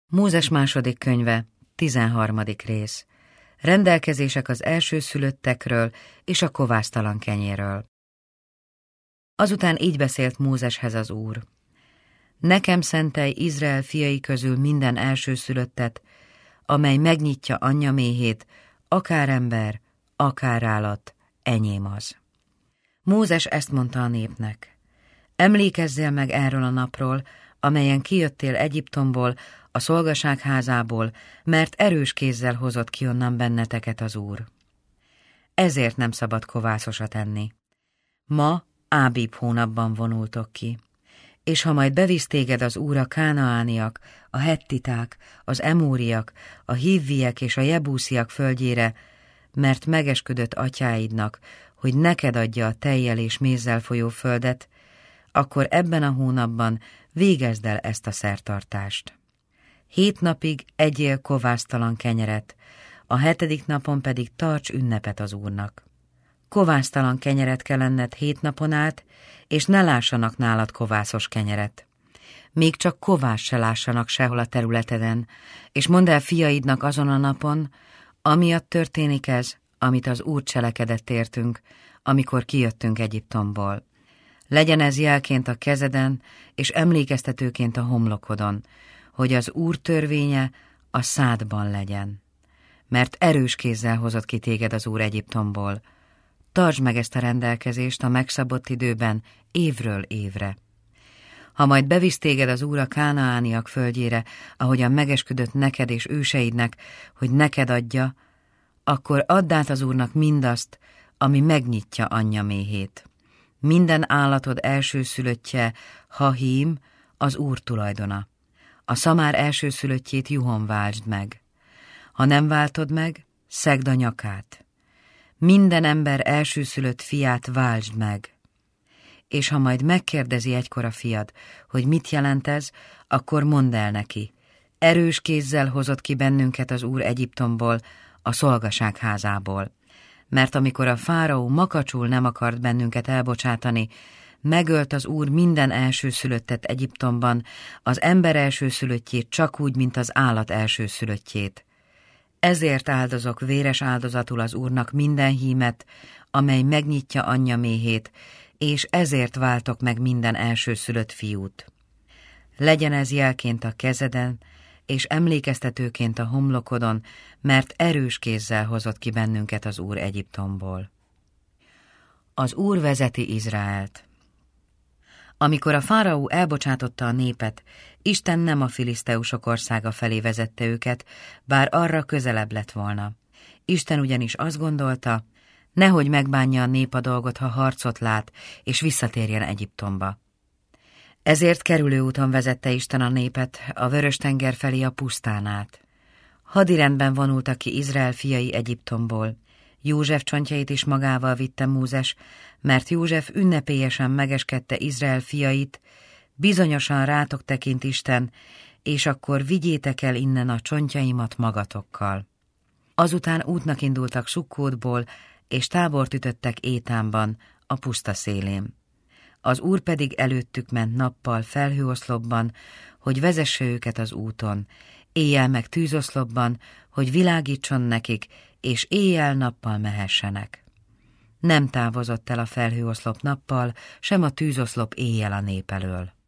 Mózes második könyve, 13. rész. Rendelkezések az elsőszülöttekről és a kovásztalan kenyérről. Azután így beszélt Mózeshez az Úr. Nekem szentelj Izrael fiai közül minden elsőszülöttet, amely megnyitja anyja méhét, akár ember, akár állat, enyém az. Mózes ezt mondta a népnek. Emlékezzél meg erről a napról, amelyen kijöttél Egyiptomból, a szolgaság házából, mert erős kézzel hozott ki onnan benneteket az Úr. Ezért nem szabad kovászosat enni. Ma Ábib hónapban vonultok ki, és ha majd bevisz téged az Úr a kánaániak, a hettiták, az emóriak, a hívviek és a jebúsziak földjére, mert megesküdött atyáidnak, hogy neked adja a tejjel és mézzel folyó földet, akkor ebben a hónapban végezd el ezt a szertartást. 7 napig egyél kovásztalan kenyeret, a 7. napon pedig tarts ünnepet az Úrnak. Kovásztalan kenyeret kell enned 7 napon át, és ne lássanak nálad kovászos kenyeret. Még csak kovász se lássanak sehol a területeden, és mondd el fiaidnak azon a napon, amiatt történik ez, amit az Úr cselekedett értünk, amikor kijöttünk Egyiptomból. Legyen ez jelként a kezeden, és emlékeztetőként a homlokodon, hogy az Úr törvénye a szádban legyen. Mert erős kézzel hozott ki téged az Úr Egyiptomból. Tartsd meg ezt a rendelkezést a megszabott időben, évről évre. Ha majd bevisz téged az Úr a kánaániak földjére, ahogyan megesküdött neked és őseidnek, hogy neked adja, akkor add át az Úrnak mindazt, ami megnyitja anyja méhét. Minden állatod elsőszülöttje, hahím, az Úr tulajdona. A szamár elsőszülöttjét juhon váltsd meg. Ha nem váltod meg, szegd a nyakát. Minden ember elsőszülött fiát váltsd meg. És ha majd megkérdezi egykor a fiad, hogy mit jelent ez, akkor mondd el neki. Erős kézzel hozott ki bennünket az Úr Egyiptomból, a szolgaság házából. Mert amikor a fáraó makacsul nem akart bennünket elbocsátani, megölt az Úr minden elsőszülöttet Egyiptomban, az ember elsőszülöttjét csak úgy, mint az állat elsőszülöttjét. Ezért áldozok véres áldozatul az Úrnak minden hímet, amely megnyitja anyja méhét, és ezért váltok meg minden elsőszülött fiút. Legyen ez jelként a kezeden, és emlékeztetőként a homlokodon, mert erős kézzel hozott ki bennünket az Úr Egyiptomból. Az Úr vezeti Izraelt. Amikor a fáraó elbocsátotta a népet, Isten nem a filiszteusok országa felé vezette őket, bár arra közelebb lett volna. Isten ugyanis azt gondolta, nehogy megbánja a nép a dolgot, ha harcot lát, és visszatérjen Egyiptomba. Ezért kerülőúton vezette Isten a népet a Vörös-tenger felé a pusztán át. Hadirendben vonultak ki Izrael fiai Egyiptomból. József csontjait is magával vitte Mózes, mert József ünnepélyesen megeskedte Izrael fiait, bizonyosan rátok tekint Isten, és akkor vigyétek el innen a csontjaimat magatokkal. Azután útnak indultak Sukkótból, és tábort ütöttek Étánban, a puszta szélén. Az Úr pedig előttük ment nappal felhőoszlopban, hogy vezesse őket az úton, éjjel meg tűzoszlopban, hogy világítson nekik, és éjjel-nappal mehessenek. Nem távozott el a felhőoszlop nappal, sem a tűzoszlop éjjel a nép elől.